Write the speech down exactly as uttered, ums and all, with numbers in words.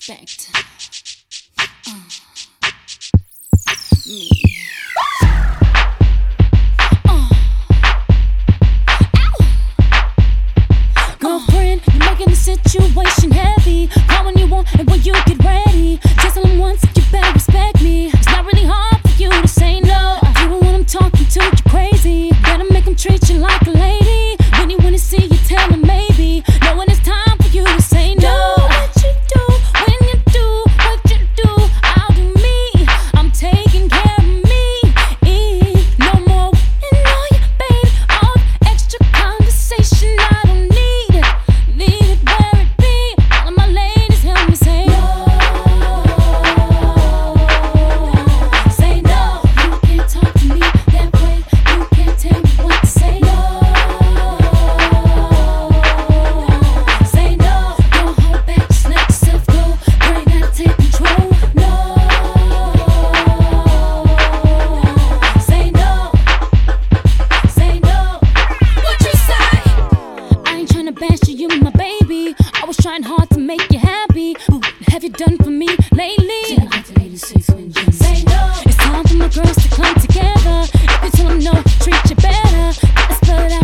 respect. Uh, me. Uh. Girlfriend, you're making the situation heavy. Call when you want and when you get ready. Just tell them once, you better respect me. It's not really hard for you to say no. Even when I'm talking to you crazy, better make them treat you like a lady. When you wanna see you, tell them maybe. Know when it's time for you to say no. Do what you do, when you do what you do, I'll do me. I'm taking care of me. No more waiting on you, baby. All the extra conversation I don't need it. Leave it where it be. All of my ladies help me say no. Say no. You can't talk to me that way. You can't tell me what to say. No. Say no. Don't hold back, just let yourself go. You ain't gotta take control. No. Say no. Say no. What you say? I ain't tryna bash you, you my baby. I was trying hard to make you happy. What have you done for me lately? Say no. It's time for my girls to come together. If you tell them no, treat you better. Gotta spell it out.